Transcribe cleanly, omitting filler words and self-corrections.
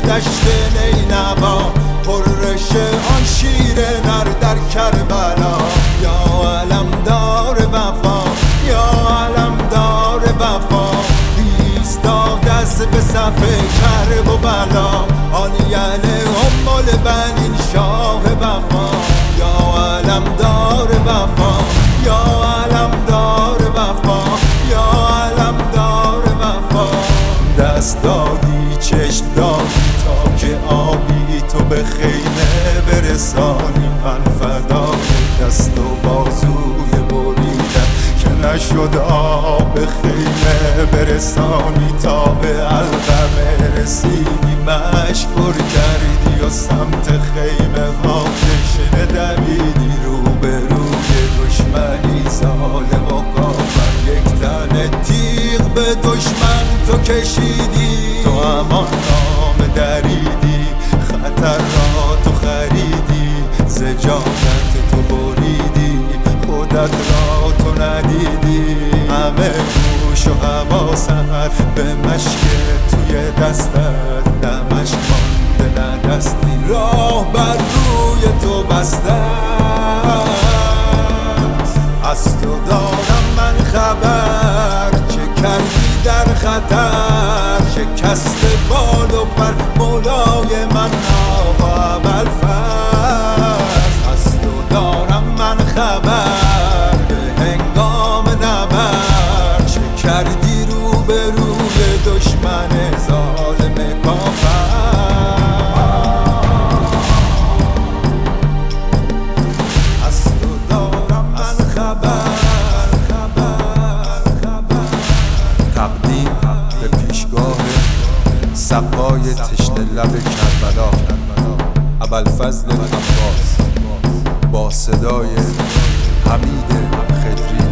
دشت نینوا، پرش آن شیر نر در کربلا. یا علمدار وفا، یا علمدار وفا، ایستاد از به صف کرب و بلا. آن یله ام بنین شاه وفا. یا علمدار وفا، یا علمدار وفا، یا علمدار وفا. دست دادی چشم دادی تا که آبی تو به خیمه برسانی. من فدای دست و بازوی بریدم که نشد آب به خیمه برسانی. تا به علقمه رسیدی مشک پر کردی و سمت خیمه آتش دویدی. روبروی دشمنی ظالم و کافر، یک تن تیغ به دشمن تو کشیدی. تو امان نام دریدی، خطر را تو خریدی، ز جانت تو بریدی، خودت را تو ندیدی. همه گوش و حواست به مشک توی دستت، نه مشک مانده نه دستی راه بر روی تو بسته. از تو دارم من خبر، چه کردی در خطر. شکست بال و پر مولای من آقا ابوالفضل. از تو دارم من خبر، به هنگام نبرد چه کردی رو به روی دشمن ظالم کافر. از تو دارم من خبر. تقدیم به پیشگاه سقای تشنه لب کربلا، ابوالفضل عباس، با صدای حمید خضری.